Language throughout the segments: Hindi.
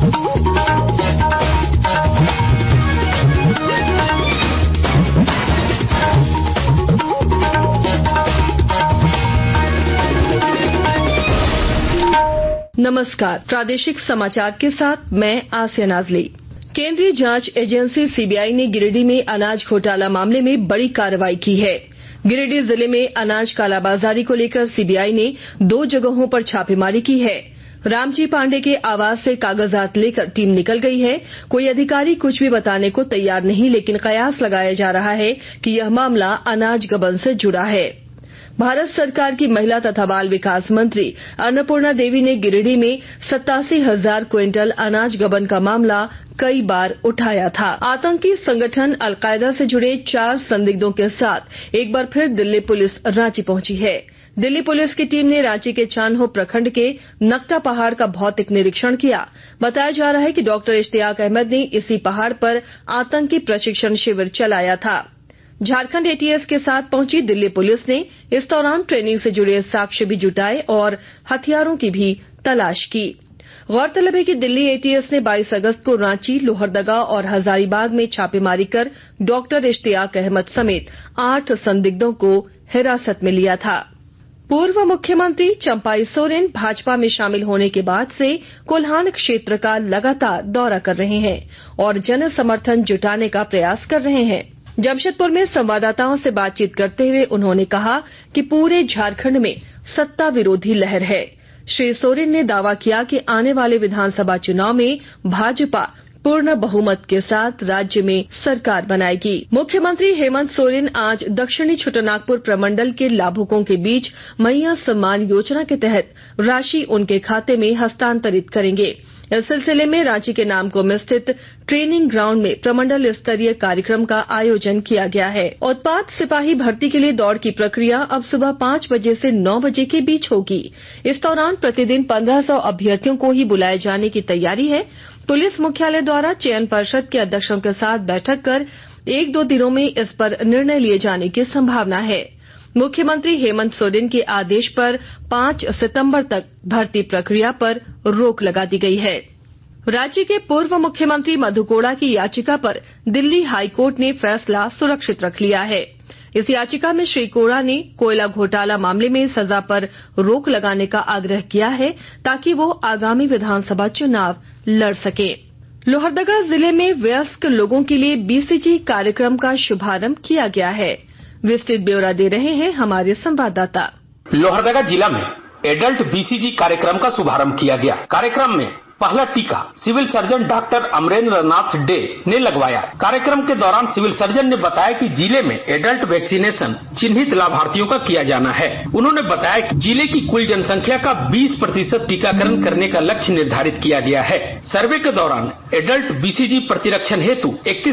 नमस्कार, प्रादेशिक समाचार के साथ मैं आसिया नाजली। केंद्रीय जांच एजेंसी सीबीआई ने गिरिडीह में अनाज घोटाला मामले में बड़ी कार्रवाई की है। गिरिडीह जिले में अनाज कालाबाजारी को लेकर सीबीआई ने 2 जगहों पर छापेमारी की है। रामजी पांडे के आवास से कागजात लेकर टीम निकल गई है। कोई अधिकारी कुछ भी बताने को तैयार नहीं, लेकिन कयास लगाया जा रहा है कि यह मामला अनाज गबन से जुड़ा है। भारत सरकार की महिला तथा बाल विकास मंत्री अन्नपूर्णा देवी ने गिरिडीह में 87,000 क्विंटल अनाज गबन का मामला कई बार उठाया था। आतंकी संगठन अलकायदा से जुड़े 4 संदिग्धों के साथ एक बार फिर दिल्ली पुलिस रांची पहुंची है। दिल्ली पुलिस की टीम ने रांची के चान्हो प्रखंड के नकटा पहाड़ का भौतिक निरीक्षण किया। बताया जा रहा है कि डॉक्टर इश्तियाक अहमद ने इसी पहाड़ पर आतंकी प्रशिक्षण शिविर चलाया था। झारखंड एटीएस के साथ पहुंची दिल्ली पुलिस ने इस दौरान ट्रेनिंग से जुड़े साक्ष्य भी जुटाए और हथियारों की भी तलाश की। गौरतलब है कि दिल्ली एटीएस ने 22 अगस्त को रांची, लोहरदगा और हजारीबाग में छापेमारी कर डॉक्टर इश्तियाक अहमद समेत 8 संदिग्धों को हिरासत में लिया था। पूर्व मुख्यमंत्री चंपाई सोरेन भाजपा में शामिल होने के बाद से कोल्हान क्षेत्र का लगातार दौरा कर रहे हैं और जन समर्थन जुटाने का प्रयास कर रहे हैं। जमशेदपुर में संवाददाताओं से बातचीत करते हुए उन्होंने कहा कि पूरे झारखंड में सत्ता विरोधी लहर है। श्री सोरेन ने दावा किया कि आने वाले विधानसभा चुनाव में भाजपा पूर्ण बहुमत के साथ राज्य में सरकार बनाएगी। मुख्यमंत्री हेमंत सोरेन आज दक्षिणी छोटानागपुर प्रमंडल के लाभुकों के बीच मैया सम्मान योजना के तहत राशि उनके खाते में हस्तांतरित करेंगे। इस सिलसिले में रांची के नामकुम स्थित ट्रेनिंग ग्राउंड में प्रमंडल स्तरीय कार्यक्रम का आयोजन किया गया है। उत्पाद सिपाही भर्ती के लिए दौड़ की प्रक्रिया अब सुबह 5 बजे से 9 बजे के बीच होगी। इस दौरान प्रतिदिन 1500 अभ्यर्थियों को ही बुलाए जाने की तैयारी है। पुलिस मुख्यालय द्वारा चयन पर्षद के अध्यक्षों के साथ बैठक कर 1-2 दिनों में इस पर निर्णय लिए जाने की संभावना है। मुख्यमंत्री हेमंत सोरेन के आदेश पर 5 सितंबर तक भर्ती प्रक्रिया पर रोक लगा दी गई है। राज्य के पूर्व मुख्यमंत्री मधु कोड़ा की याचिका पर दिल्ली हाईकोर्ट ने फैसला सुरक्षित रख लिया है। इस याचिका में श्री कोड़ा ने कोयला घोटाला मामले में सजा पर रोक लगाने का आग्रह किया है ताकि वो आगामी विधानसभा चुनाव लड़ सके। लोहरदगा जिले में वयस्क लोगों के लिए बीसीजी कार्यक्रम का शुभारंभ किया गया है। विस्तृत ब्यौरा दे रहे हैं हमारे संवाददाता। लोहरदगा जिला में एडल्ट बीसीजी कार्यक्रम का शुभारंभ किया गया। कार्यक्रम में पहला टीका civil surgeon doctor Amarendra Nath De ने लगवाया। कार्यक्रम के दौरान सिविल सर्जन ने बताया कि जिले में एडल्ट वैक्सीनेशन चिन्हित लाभार्थियों का किया जाना है। उन्होंने बताया कि जिले की कुल जनसंख्या का 20% टीकाकरण करने का लक्ष्य निर्धारित किया गया है। सर्वे के दौरान एडल्ट बीसीजी प्रतिरक्षण हेतु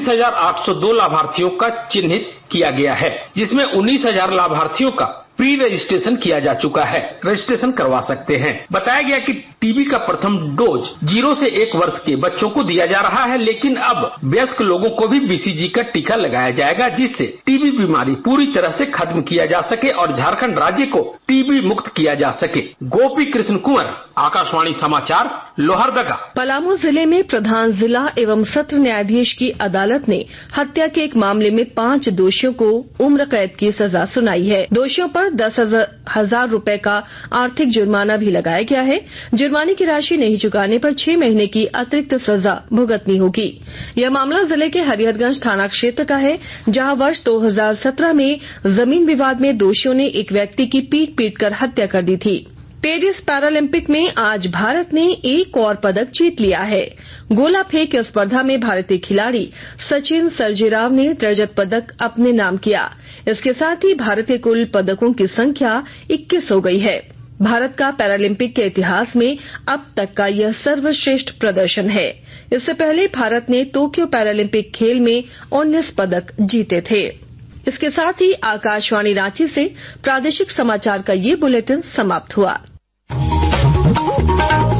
31,802 लाभार्थियों का चिन्हित किया गया है, जिसमें 19,000 लाभार्थियों का प्री रजिस्ट्रेशन किया जा चुका है। रजिस्ट्रेशन करवा सकते हैं। बताया गया कि टीबी का प्रथम डोज 0 से 1 वर्ष के बच्चों को दिया जा रहा है, लेकिन अब वयस्क लोगों को भी बीसीजी का टीका लगाया जाएगा, जिससे टीबी बीमारी पूरी तरह से खत्म किया जा सके और झारखंड राज्य को टीबी मुक्त किया जा सके। गोपी कृष्ण कुंवर, आकाशवाणी समाचार, लोहरदगा। पलामू जिले में प्रधान जिला एवं सत्र न्यायाधीश की अदालत ने हत्या के एक मामले में 5 दोषियों को उम्र कैद की सजा सुनाई है। दोषियों पर 10,000 रुपए का आर्थिक जुर्माना भी लगाया गया है। जुर्माने की राशि नहीं चुकाने पर 6 महीने की अतिरिक्त सजा भुगतनी होगी। यह मामला जिले के हरिहरगंज थाना क्षेत्र का है, जहां वर्ष 2017 में जमीन विवाद में दोषियों ने एक व्यक्ति की पीट कर हत्या कर दी थी। पेरिस पैरालंपिक में आज भारत ने एक और पदक जीत लिया है। गोला फेंक स्पर्धा में भारतीय खिलाड़ी सचिन सर्जेराव ने रजत पदक अपने नाम किया। इसके साथ ही भारतीय कुल पदकों की संख्या 21 हो गई है। भारत का पैरालंपिक के इतिहास में अब तक का यह सर्वश्रेष्ठ प्रदर्शन है। इससे पहले भारत ने टोक्यो पैरालंपिक खेल में 19 पदक जीते थे। इसके साथ ही आकाशवाणी रांची से प्रादेशिक समाचार का ये बुलेटिन समाप्त हुआ।